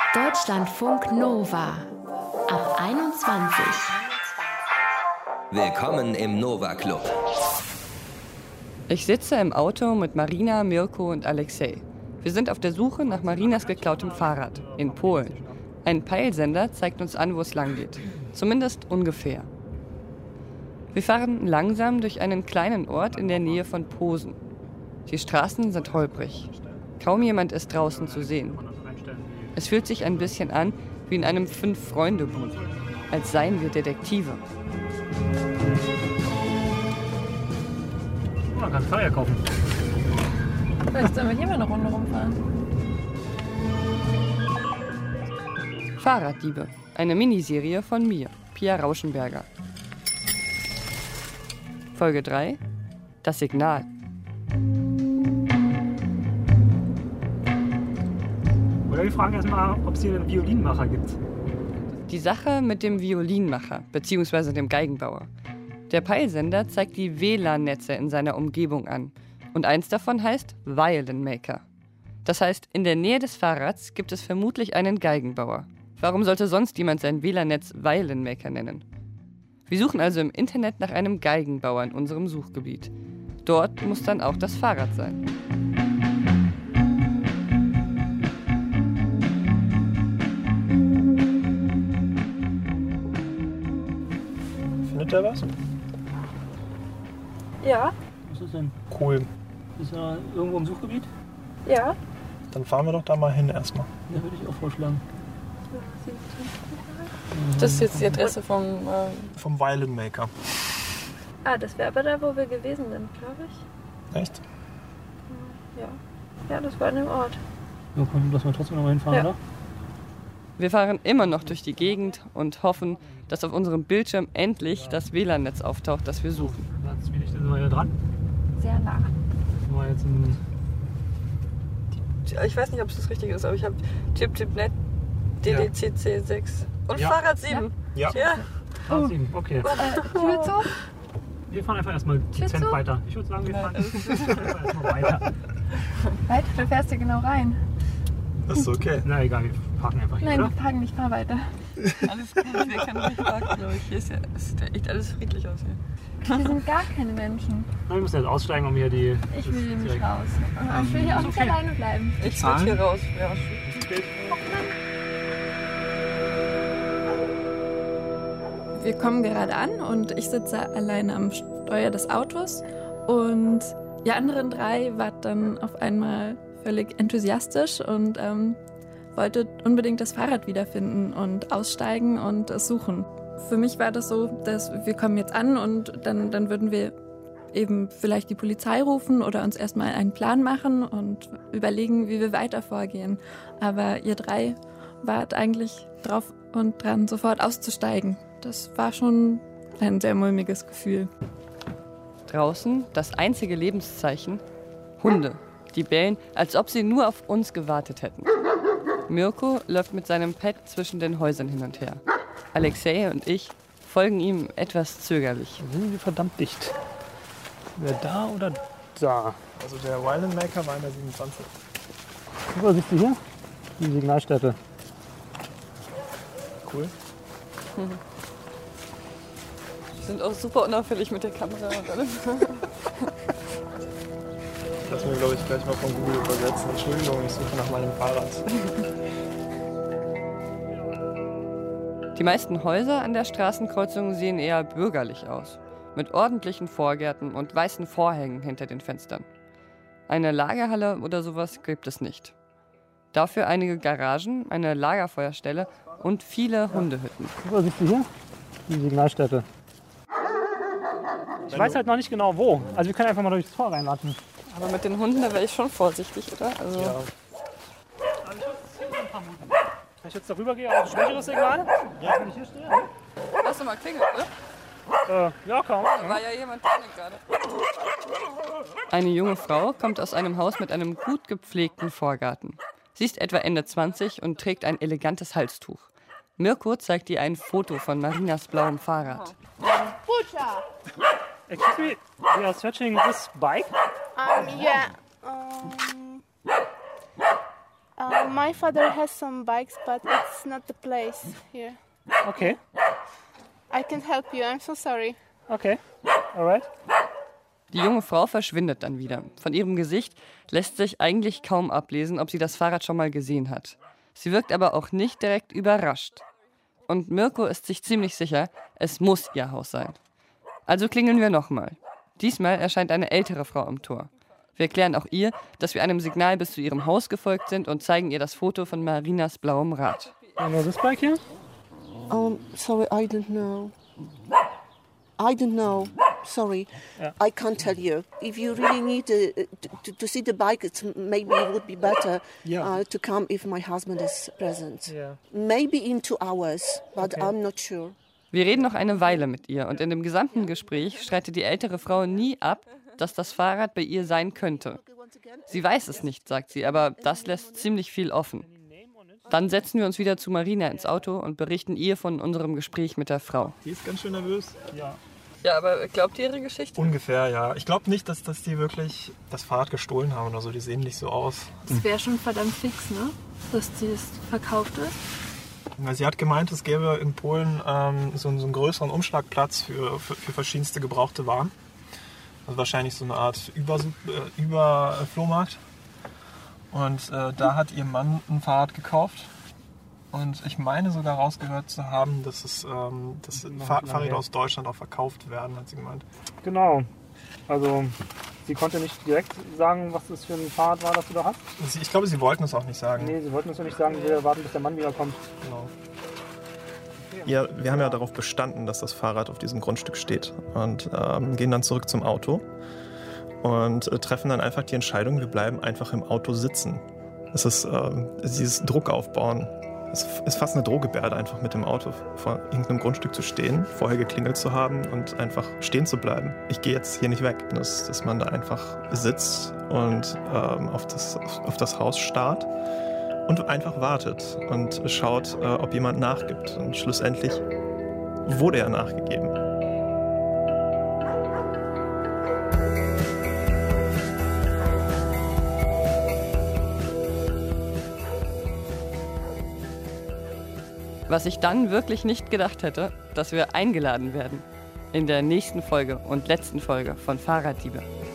Deutschlandfunk Nova ab 21. Willkommen im Nova Club. Ich sitze im Auto mit Marina, Mirko und Alexei. Wir sind auf der Suche nach Marinas geklautem Fahrrad in Polen. Ein Peilsender zeigt uns an, wo es lang geht. Zumindest ungefähr. Wir fahren langsam durch einen kleinen Ort in der Nähe von Posen. Die Straßen sind holprig. Kaum jemand ist draußen zu sehen. Es fühlt sich ein bisschen an wie in einem Fünf-Freunde-Buch, als seien wir Detektive. Man kann Feuer kaufen. Vielleicht sollen wir hier mal eine Runde rumfahren. Fahrraddiebe, eine Miniserie von mir, Pia Rauschenberger. Folge 3: Das Signal. Oder wir fragen erstmal, ob es hier einen Violinmacher gibt. Die Sache mit dem Violinmacher bzw. dem Geigenbauer. Der Peilsender zeigt die WLAN-Netze in seiner Umgebung an. Und eins davon heißt Violin Maker. Das heißt, in der Nähe des Fahrrads gibt es vermutlich einen Geigenbauer. Warum sollte sonst jemand sein WLAN-Netz Violin Maker nennen? Wir suchen also im Internet nach einem Geigenbauer in unserem Suchgebiet. Dort muss dann auch das Fahrrad sein. Findet er was? Ja, Was ist denn? Cool. Ist er irgendwo im Suchgebiet? ja. Dann fahren wir doch da mal hin erstmal. Ja, würde ich auch vorschlagen. Das ist jetzt die Adresse vom... Vom Violin Maker. das wäre aber da, wo wir gewesen sind, glaube ich. Echt? Ja. Ja, das war an dem Ort. Ja, komm, lass mal trotzdem noch mal hinfahren, Ja. oder? Wir fahren immer noch durch die Gegend und hoffen, dass auf unserem Bildschirm endlich das WLAN-Netz auftaucht, das wir suchen. Jetzt bin ich sind wir hier dran. Sehr nah. Sind wir jetzt in... Ich weiß nicht, ob es das richtig ist, aber ich habe TipTipNet, DDCC 6 und Ja. Fahrrad 7. Ja. Ah, 7, okay. Tür zu? Wir fahren einfach erstmal dezent zu? weiter. Ich würde sagen, wir fahren einfach erstmal weiter. Weiter, du fährst hier genau rein. Das ist okay. Na egal, wir parken einfach hier, Nein, oder? wir parken nicht, fahr weiter. Alles gut, wir können nicht parken, glaube ich. Hier ist ja, es sieht ja echt alles friedlich aus hier. Hier sind gar keine Menschen. Na, wir müssen jetzt aussteigen, um hier die... Ich will hier nicht direkt- raus. Ich will hier auch nicht alleine bleiben. Ich würde hier raus. Ja. Wir kommen gerade an und ich sitze alleine am Steuer des Autos und die anderen drei waren dann auf einmal völlig enthusiastisch und wollte unbedingt das Fahrrad wiederfinden und aussteigen und es suchen. Für mich war das so, dass wir kommen jetzt an und dann würden wir eben vielleicht die Polizei rufen oder uns erstmal einen Plan machen und überlegen, wie wir weiter vorgehen. Aber ihr drei wart eigentlich drauf und dran, sofort auszusteigen. Das war schon ein sehr mulmiges Gefühl. Draußen das einzige Lebenszeichen: Hunde. Die bellen, als ob sie nur auf uns gewartet hätten. Mirko läuft mit seinem Pad zwischen den Häusern hin und her. Alexei und ich folgen ihm etwas zögerlich. Sind wir verdammt dicht. Wer da oder da? Also der Violin Maker war in der 27. Wo siehst du hier? Die Signalstätte. Cool. Die sind auch super unauffällig mit der Kamera und allem. Lass mir, glaube ich, gleich mal von Google übersetzen. Entschuldigung, ich suche nach meinem Fahrrad. Die meisten Häuser an der Straßenkreuzung sehen eher bürgerlich aus. Mit ordentlichen Vorgärten und weißen Vorhängen hinter den Fenstern. Eine Lagerhalle oder sowas gibt es nicht. Dafür einige Garagen, eine Lagerfeuerstelle und viele Hundehütten. Wo siehst du hier? Die Signalstätte. Ich weiß halt noch nicht genau wo. Also wir können einfach mal durchs Tor reinlassen. Aber mit den Hunden, da wäre ich schon vorsichtig, oder? Also Ja. Wenn ich jetzt darüber gehe, auf ein schwächeres Signal? Ja. Wenn ich hier stehe? Lass doch mal klingeln, oder? Ja, kaum. War ja jemand drin gerade. Eine junge Frau kommt aus einem Haus mit einem gut gepflegten Vorgarten. Sie ist etwa Ende 20 und trägt ein elegantes Halstuch. Mirko zeigt ihr ein Foto von Marinas blauem Fahrrad. Excuse me, we are searching this bike. Yeah. My father has some bikes, but it's not the place here. Okay. I can't help you. I'm so sorry. Okay. Alright. Die junge Frau verschwindet dann wieder. Von ihrem Gesicht lässt sich eigentlich kaum ablesen, ob sie das Fahrrad schon mal gesehen hat. Sie wirkt aber auch nicht direkt überrascht. Und Mirko ist sich ziemlich sicher, es muss ihr Haus sein. Also klingeln wir nochmal. Diesmal erscheint eine ältere Frau am Tor. Wir erklären auch ihr, dass wir einem Signal bis zu ihrem Haus gefolgt sind und zeigen ihr das Foto von Marinas blauem Rad. You know this bike here? Sorry, I don't know. Sorry, Yeah. I can't tell you. If you really need to see the bike, maybe it would be better to come if my husband is present. Yeah. Maybe in 2 hours, but Okay. I'm not sure. Wir reden noch eine Weile mit ihr und in dem gesamten Gespräch streitet die ältere Frau nie ab, dass das Fahrrad bei ihr sein könnte. Sie weiß es nicht, sagt sie, aber das lässt ziemlich viel offen. Dann setzen wir uns wieder zu Marina ins Auto und berichten ihr von unserem Gespräch mit der Frau. Die ist ganz schön nervös. Ja. Ja, aber glaubt ihr ihre Geschichte? Ungefähr, ja. Ich glaube nicht, dass die wirklich das Fahrrad gestohlen haben oder so. Die sehen nicht so aus. Das wäre schon verdammt fix, ne? Dass das verkauft ist. Weil sie hat gemeint, es gäbe in Polen so einen größeren Umschlagplatz für verschiedenste gebrauchte Waren. Also wahrscheinlich so eine Art Überflohmarkt. Und da hat ihr Mann ein Fahrrad gekauft. Und ich meine sogar rausgehört zu haben, dass Fahrräder aus Deutschland auch verkauft werden, hat sie gemeint. Genau. Also, sie konnte nicht direkt sagen, was das für ein Fahrrad war, das du da hast. Ich glaube, sie wollten es auch nicht sagen. Nee, sie wollten es ja nicht sagen. Wir warten, bis der Mann wiederkommt. Genau. Ja, wir haben ja darauf bestanden, dass das Fahrrad auf diesem Grundstück steht und gehen dann zurück zum Auto und treffen dann einfach die Entscheidung, wir bleiben einfach im Auto sitzen. Es ist dieses Druck aufbauen. Es ist fast eine Drohgebärde, einfach mit dem Auto vor irgendeinem Grundstück zu stehen, vorher geklingelt zu haben und einfach stehen zu bleiben. Ich gehe jetzt hier nicht weg. Dass man da einfach sitzt und auf das Haus starrt und einfach wartet und schaut, ob jemand nachgibt. Und schlussendlich wurde er nachgegeben. Was ich dann wirklich nicht gedacht hätte, dass wir eingeladen werden in der nächsten Folge und letzten Folge von Fahrraddiebe.